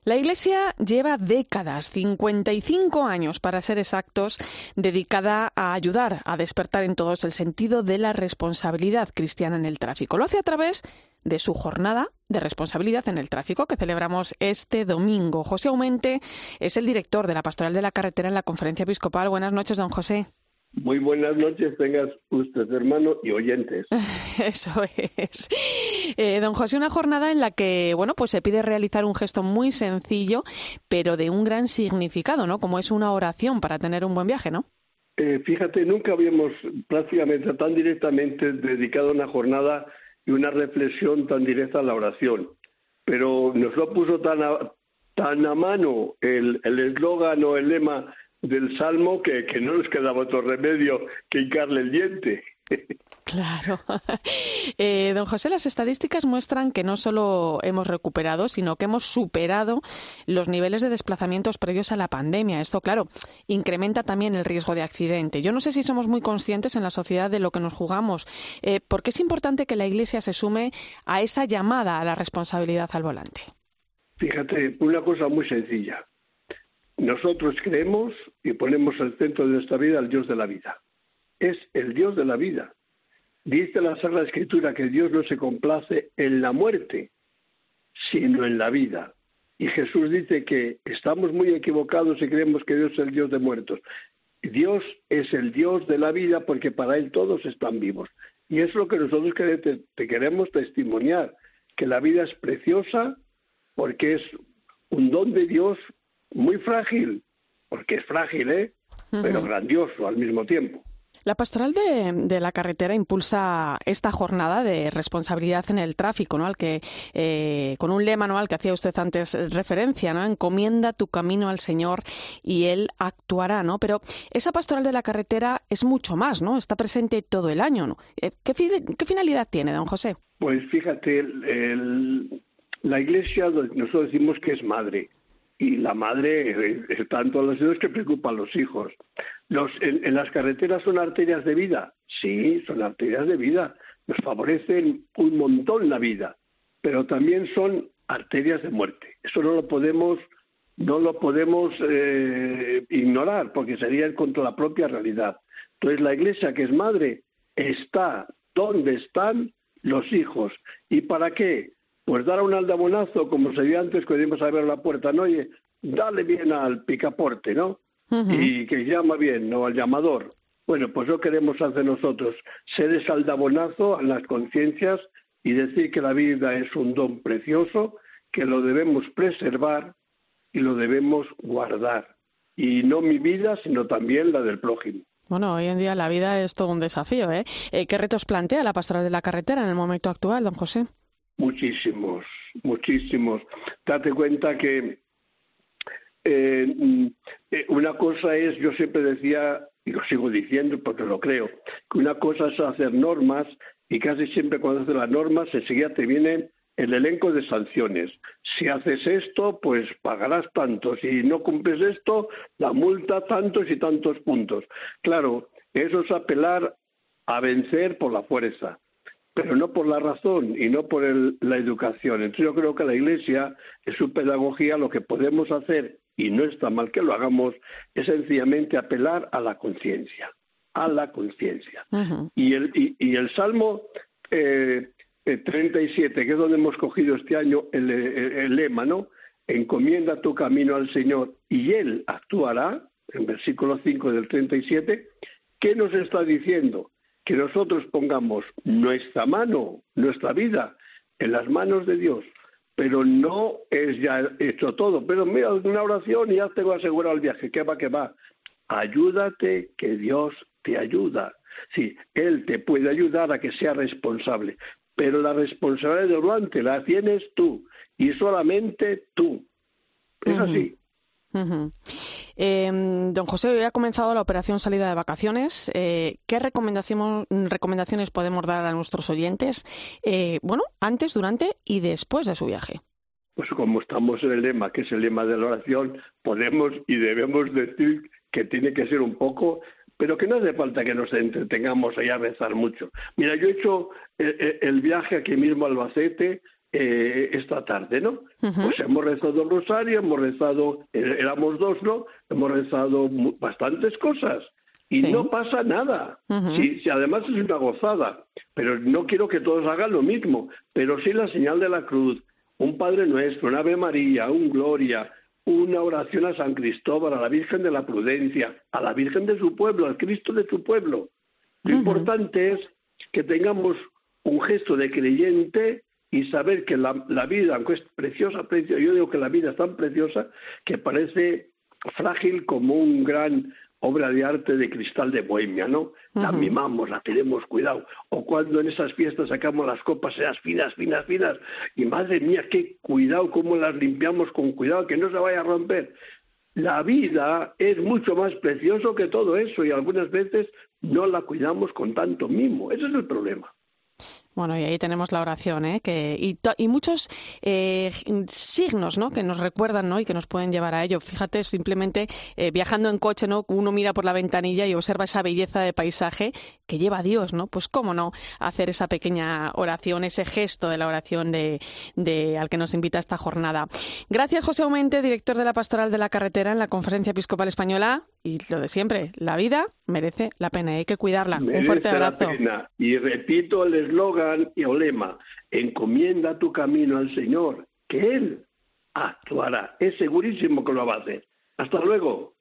La Iglesia lleva décadas, 55 años para ser exactos, dedicada a ayudar a despertar en todos el sentido de la responsabilidad cristiana en el tráfico. Lo hace a través de su jornada de responsabilidad en el tráfico que celebramos este domingo. José Aumente es el director de la Pastoral de la Carretera en la Conferencia Episcopal. Buenas noches, don José. Muy buenas noches, tengas usted, hermano, y oyentes. Eso es. Don José, una jornada en la que, pues se pide realizar un gesto muy sencillo, pero de un gran significado, ¿no? Como es una oración para tener un buen viaje, ¿no? Fíjate, nunca habíamos prácticamente tan directamente dedicado una jornada y una reflexión tan directa a la oración. Pero nos lo puso tan a mano el eslogan o el lema del Salmo que no nos quedaba otro remedio que hincarle el diente. Claro. Don José, las estadísticas muestran que no solo hemos recuperado, sino que hemos superado los niveles de desplazamientos previos a la pandemia. Esto, claro, incrementa también el riesgo de accidente. Yo no sé si somos muy conscientes en la sociedad de lo que nos jugamos. ¿Por qué es importante que la Iglesia se sume a esa llamada a la responsabilidad al volante? Fíjate, una cosa muy sencilla. Nosotros creemos y ponemos al centro de nuestra vida al Dios de la vida. Es el Dios de la vida. Dice la Sagrada Escritura que Dios no se complace en la muerte, sino en la vida. Y Jesús dice que estamos muy equivocados si creemos que Dios es el Dios de muertos. Dios es el Dios de la vida porque para Él todos están vivos. Y eso es lo que nosotros te queremos testimoniar, que la vida es preciosa porque es un don de Dios muy frágil, porque es frágil, pero grandioso al mismo tiempo. La Pastoral de la Carretera impulsa esta jornada de responsabilidad en el tráfico, ¿no? Al que con un lema, ¿no? Al que hacía usted antes referencia, ¿no? Encomienda tu camino al Señor y Él actuará, ¿no? Pero esa Pastoral de la Carretera es mucho más, ¿no? Está presente todo el año, ¿no? ¿Qué finalidad tiene, don José? Pues fíjate, la Iglesia, nosotros decimos que es madre. Y la madre está en todas las ciudades que preocupa a los hijos. En las carreteras son arterias de vida. Sí, son arterias de vida. Nos favorecen un montón la vida. Pero también son arterias de muerte. Eso no lo podemos ignorar, porque sería ir contra la propia realidad. Entonces la Iglesia, que es madre, está donde están los hijos. ¿Y para qué? Pues dar un aldabonazo, como se dio antes cuando íbamos a ver la puerta, ¿no? Oye, dale bien al picaporte, ¿no? Y que llama bien, ¿no? Al llamador. Bueno, pues lo queremos hacer nosotros, ser ese aldabonazo a las conciencias y decir que la vida es un don precioso, que lo debemos preservar y lo debemos guardar. Y no mi vida, sino también la del prójimo. Bueno, hoy en día la vida es todo un desafío, ¿eh? ¿Qué retos plantea la Pastoral de la Carretera en el momento actual, don José? Muchísimos. Date cuenta que una cosa es, yo siempre decía, y lo sigo diciendo porque lo creo, que una cosa es hacer normas y casi siempre cuando haces las normas enseguida te viene el elenco de sanciones. Si haces esto, pues pagarás tanto. Si no cumples esto, la multa tantos y tantos puntos. Claro, eso es apelar a vencer por la fuerza, pero no por la razón y no por la educación. Entonces yo creo que la Iglesia, en su pedagogía, lo que podemos hacer, y no está mal que lo hagamos, es sencillamente apelar a la conciencia, Y el Salmo 37, que es donde hemos cogido este año el lema, ¿no? Encomienda tu camino al Señor y Él actuará, en versículo 5 del 37, ¿qué nos está diciendo? Que nosotros pongamos nuestra mano, nuestra vida, en las manos de Dios. Pero no es ya hecho todo. Pero mira, una oración y ya tengo asegurado el viaje. ¿Qué va? Ayúdate, que Dios te ayuda. Sí, Él te puede ayudar a que sea responsable. Pero la responsabilidad del volante la tienes tú. Y solamente tú. Es así. Don José, hoy ha comenzado la operación salida de vacaciones. ¿Qué recomendaciones podemos dar a nuestros oyentes, antes, durante y después de su viaje? Pues como estamos en el lema, que es el lema de la oración, podemos y debemos decir que tiene que ser un poco, pero que no hace falta que nos entretengamos ahí a rezar mucho. Mira, yo he hecho el viaje aquí mismo a Albacete, esta tarde, ¿no? Pues hemos rezado el rosario, hemos rezado, éramos dos, ¿no? Hemos rezado bastantes cosas y no pasa nada. Sí, además es una gozada, pero no quiero que todos hagan lo mismo, pero sí la señal de la cruz, un Padre Nuestro, un Ave María, un Gloria, una oración a San Cristóbal, a la Virgen de la Prudencia, a la Virgen de su pueblo, al Cristo de su pueblo. Lo importante es que tengamos un gesto de creyente y saber que la vida, aunque es preciosa, yo digo que la vida es tan preciosa que parece frágil como un gran obra de arte de cristal de Bohemia, ¿no? La mimamos, la tenemos cuidado. O cuando en esas fiestas sacamos las copas, esas finas, finas, finas, y madre mía, qué cuidado, cómo las limpiamos con cuidado, que no se vaya a romper. La vida es mucho más precioso que todo eso y algunas veces no la cuidamos con tanto mimo. Ese es el problema. Bueno, y ahí tenemos la oración, y muchos signos, ¿no?, que nos recuerdan, ¿no?, y que nos pueden llevar a ello. Fíjate, simplemente viajando en coche, ¿no?, uno mira por la ventanilla y observa esa belleza de paisaje que lleva a Dios, ¿no? Pues cómo no hacer esa pequeña oración, ese gesto de la oración al que nos invita esta jornada. Gracias, José Aumente, director de la Pastoral de la Carretera en la Conferencia Episcopal Española. Y lo de siempre, la vida merece la pena, hay que cuidarla. Un fuerte abrazo. La pena. Y repito el eslogan y el lema: encomienda tu camino al Señor, que Él actuará. Es segurísimo que lo va a hacer. Hasta luego.